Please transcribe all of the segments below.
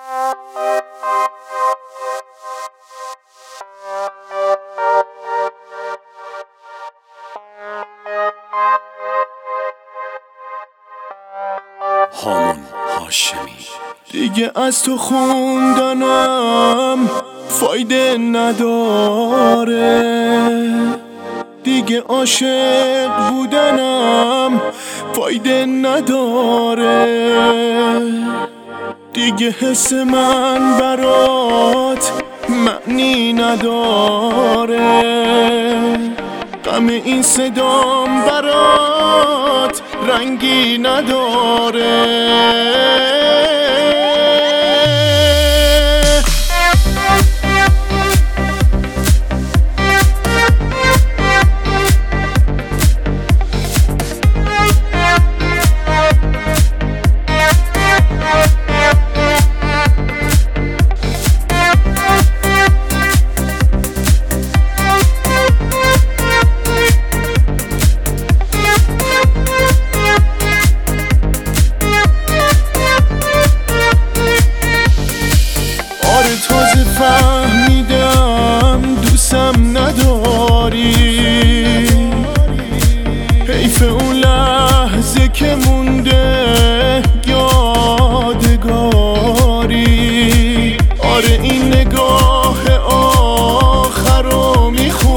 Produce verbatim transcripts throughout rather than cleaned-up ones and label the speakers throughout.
Speaker 1: هامون هاشمی.
Speaker 2: دیگه از تو خوندنم فایده نداره، دیگه عاشق بودنم فایده نداره، دیگه حس من برات معنی نداره، غم این صدام برات رنگی نداره. تازه فهمیدم دوستم نداری، حیف اون لحظه که مونده یادگاری. آره این نگاه آخر رو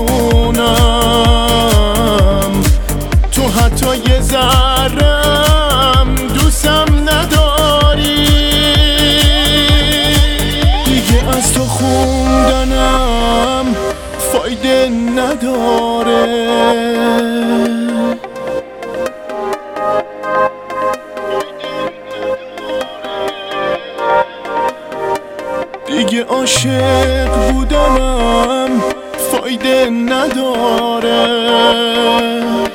Speaker 2: میخونم، تو حتی یه ذرم دوستم نداری. از تو خوندنم فایده نداره، دیگه عاشق بودنم فایده نداره.